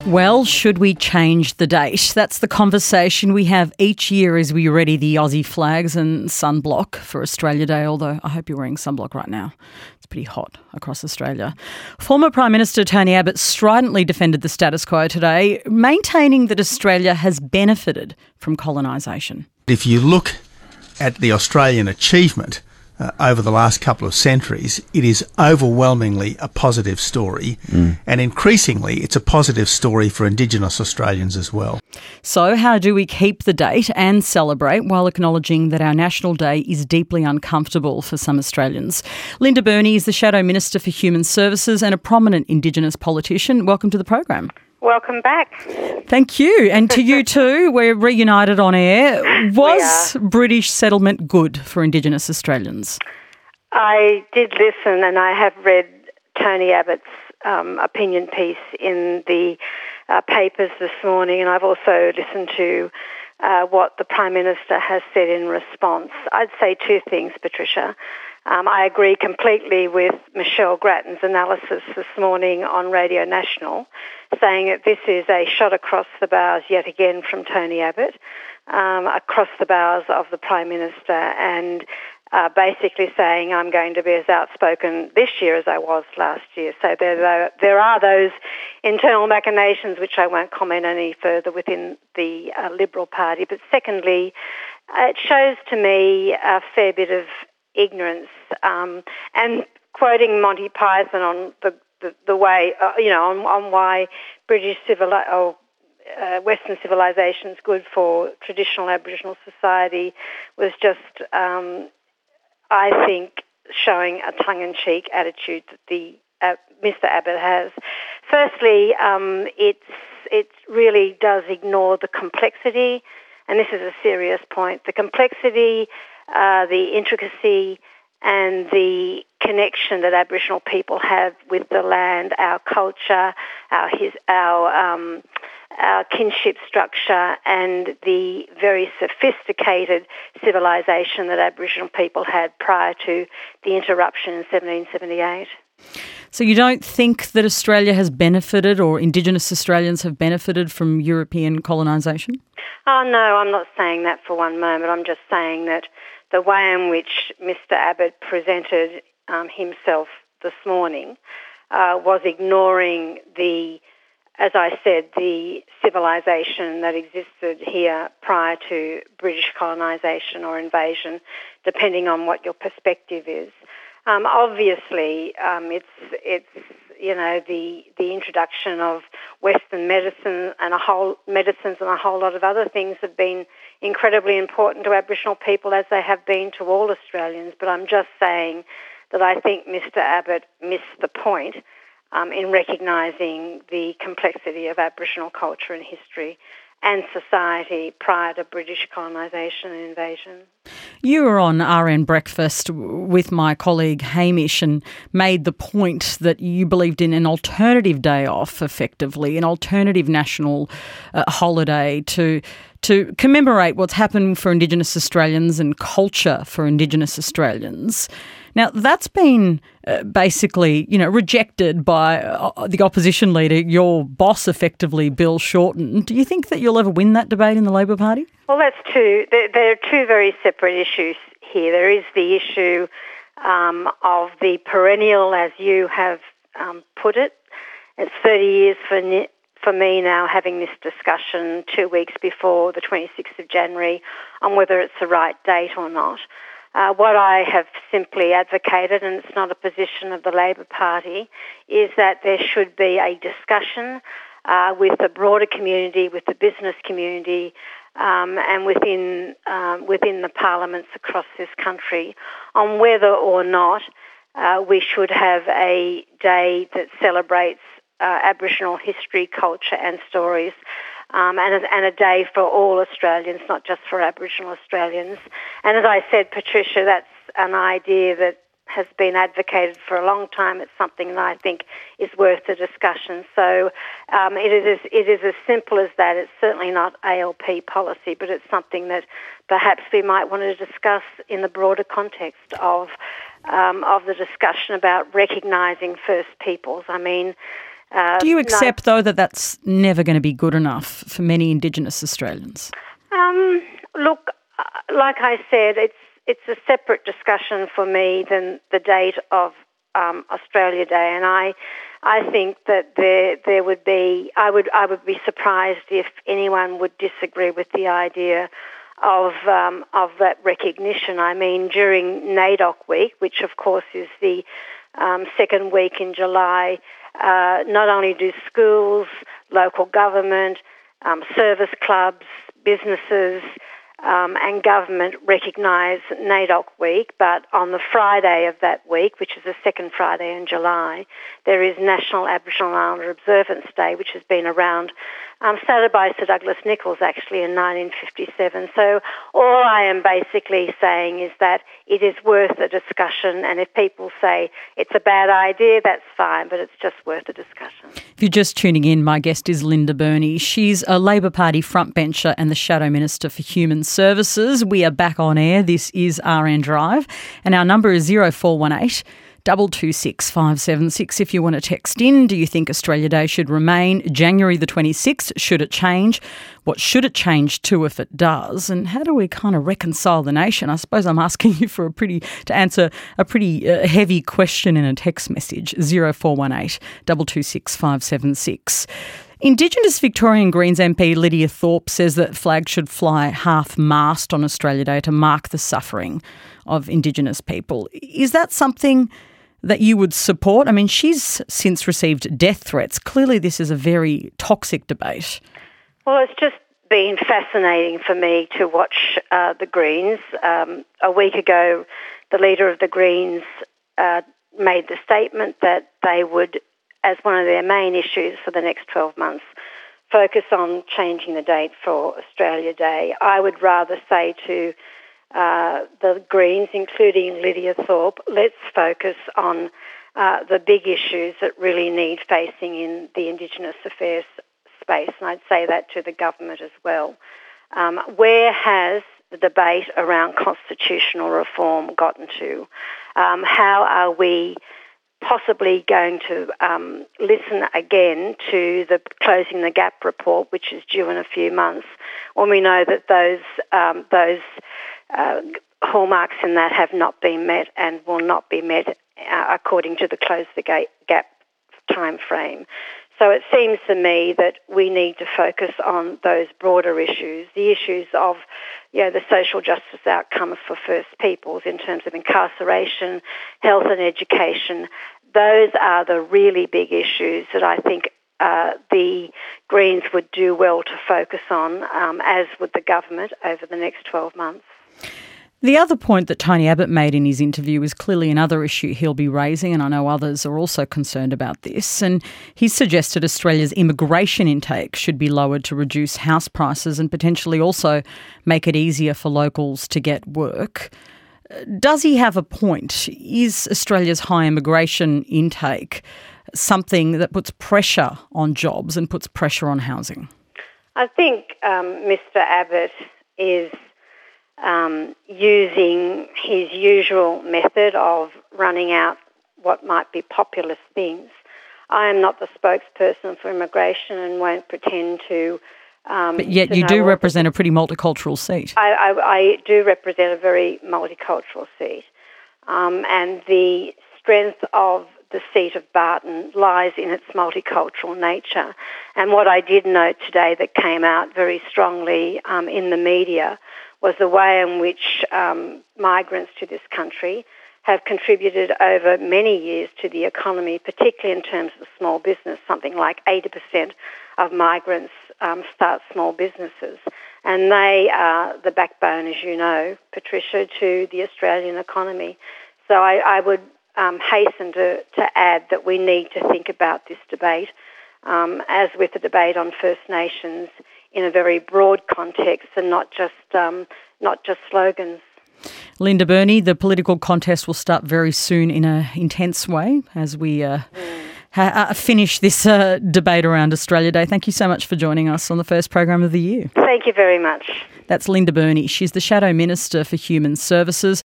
Well, should we change the date? That's the conversation we have each year as we ready the Aussie flags and sunblock for Australia Day, although I hope you're wearing sunblock right now. It's pretty hot across Australia. Former Prime Minister Tony Abbott stridently defended the status quo today, maintaining that Australia has benefited from colonisation. If you look at the Australian achievement over the last couple of centuries, it is overwhelmingly a positive story, and increasingly it's a positive story for Indigenous Australians as well. So how do we keep the date and celebrate while acknowledging that our National Day is deeply uncomfortable for some Australians? Linda Burney is the Shadow Minister for Human Services and a prominent Indigenous politician. Welcome to the program. Welcome back. Thank you. And to you too. We're reunited on air. Was British settlement good for Indigenous Australians? I did listen, and I have read Tony Abbott's opinion piece in the papers this morning, and I've also listened to what the Prime Minister has said in response. I'd say two things, Patricia. I agree completely with Michelle Grattan's analysis this morning on Radio National, saying that this is a shot across the bows yet again from Tony Abbott, across the bows of the Prime Minister, and basically saying I'm going to be as outspoken this year as I was last year. So there are those internal machinations which I won't comment any further within the Liberal Party. But secondly, it shows to me a fair bit of ignorance, and quoting Monty Python on the way, on why Western civilization is good for traditional Aboriginal society was just, I think, showing a tongue-in-cheek attitude that Mr. Abbott has. Firstly, it really does ignore the complexity, and this is a serious point, the complexity, the intricacy and the connection that Aboriginal people have with the land, our culture, our kinship structure, and the very sophisticated civilisation that Aboriginal people had prior to the interruption in 1778. So you don't think that Australia has benefited, or Indigenous Australians have benefited from European colonisation? Oh, no, I'm not saying that for one moment. I'm just saying that the way in which Mr. Abbott presented himself this morning was ignoring as I said, the civilisation that existed here prior to British colonisation or invasion, depending on what your perspective is. Obviously, it's the introduction of Western medicine and a whole lot of other things have been incredibly important to Aboriginal people, as they have been to all Australians. But I'm just saying that I think Mr. Abbott missed the point in recognising the complexity of Aboriginal culture and history and society prior to British colonisation and invasion. You were on RN Breakfast with my colleague Hamish and made the point that you believed in an alternative day off, effectively, an alternative national holiday to commemorate what's happened for Indigenous Australians and culture for Indigenous Australians. Now, that's been basically, rejected by the opposition leader, your boss, effectively, Bill Shorten. Do you think that you'll ever win that debate in the Labor Party? Well, that's two. There are two very separate issues here. There is the issue of the perennial, as you have put it. It's 30 years for me now having this discussion 2 weeks before the 26th of January on whether it's the right date or not. What I have simply advocated, and it's not a position of the Labor Party, is that there should be a discussion with the broader community, with the business community, and within the parliaments across this country on whether or not we should have a day that celebrates Aboriginal history, culture and stories, and a day for all Australians, not just for Aboriginal Australians. And as I said, Patricia, that's an idea that has been advocated for a long time. It's something that I think is worth a discussion. So it is as simple as that. It's certainly not ALP policy, but it's something that perhaps we might want to discuss in the broader context of the discussion about recognising First Peoples. I mean, Do you accept, though, that that's never going to be good enough for many Indigenous Australians? Look, like I said, it's a separate discussion for me than the date of Australia Day, and I think that there would be. I would be surprised if anyone would disagree with the idea of that recognition. I mean, during NAIDOC week, which of course is the second week in July, not only do schools, local government, service clubs, businesses and government recognise NAIDOC week, but on the Friday of that week, which is the second Friday in July, there is National Aboriginal Islander Observance Day, which has been around, started by Sir Douglas Nicholls actually in 1957. So all I am basically saying is that it is worth a discussion, and if people say it's a bad idea, that's fine, but it's just worth a discussion. If you're just tuning in, my guest is Linda Burney. She's a Labor Party frontbencher and the Shadow Minister for Human Services. We are back on air. This is RN Drive, and our number is 0418 226 576 if you want to text in. Do you think Australia Day should remain January the 26th? Should it change? What should it change to if it does? And how do we kind of reconcile the nation? I suppose I'm asking you to answer a pretty heavy question in a text message, 0418 226 576. Indigenous Victorian Greens MP Lydia Thorpe says that flags should fly half-mast on Australia Day to mark the suffering of Indigenous people. Is that something that you would support? I mean, she's since received death threats. Clearly this is a very toxic debate. Well, it's just been fascinating for me to watch the Greens. A week ago, the leader of the Greens made the statement that they would, as one of their main issues for the next 12 months, focus on changing the date for Australia Day. I would rather say to the Greens, including Lydia Thorpe, let's focus on the big issues that really need facing in the Indigenous affairs space, and I'd say that to the government as well. Where has the debate around constitutional reform gotten to? How are we possibly going to listen again to the Closing the Gap report, which is due in a few months, when we know that those hallmarks in that have not been met and will not be met according to the Close the Gap time frame. So it seems to me that we need to focus on those broader issues, the issues of the social justice outcomes for First Peoples in terms of incarceration, health and education. Those are the really big issues that I think the Greens would do well to focus on, as would the government over the next 12 months. The other point that Tony Abbott made in his interview is clearly another issue he'll be raising, and I know others are also concerned about this. And he suggested Australia's immigration intake should be lowered to reduce house prices and potentially also make it easier for locals to get work. Does he have a point? Is Australia's high immigration intake something that puts pressure on jobs and puts pressure on housing? I think Mr. Abbott is using his usual method of running out what might be populist things. I am not the spokesperson for immigration and won't pretend to. But yet you do represent a pretty multicultural seat. I do represent a very multicultural seat. And the strength of the seat of Barton lies in its multicultural nature. And what I did note today that came out very strongly in the media was the way in which migrants to this country have contributed over many years to the economy, particularly in terms of small business. Something like 80% of migrants start small businesses. And they are the backbone, as you know, Patricia, to the Australian economy. So I would hasten to add that we need to think about this debate, as with the debate on First Nations, in a very broad context and not just slogans. Linda Burney, the political contest will start very soon in an intense way as we finish this debate around Australia Day. Thank you so much for joining us on the first program of the year. Thank you very much. That's Linda Burney. She's the Shadow Minister for Human Services.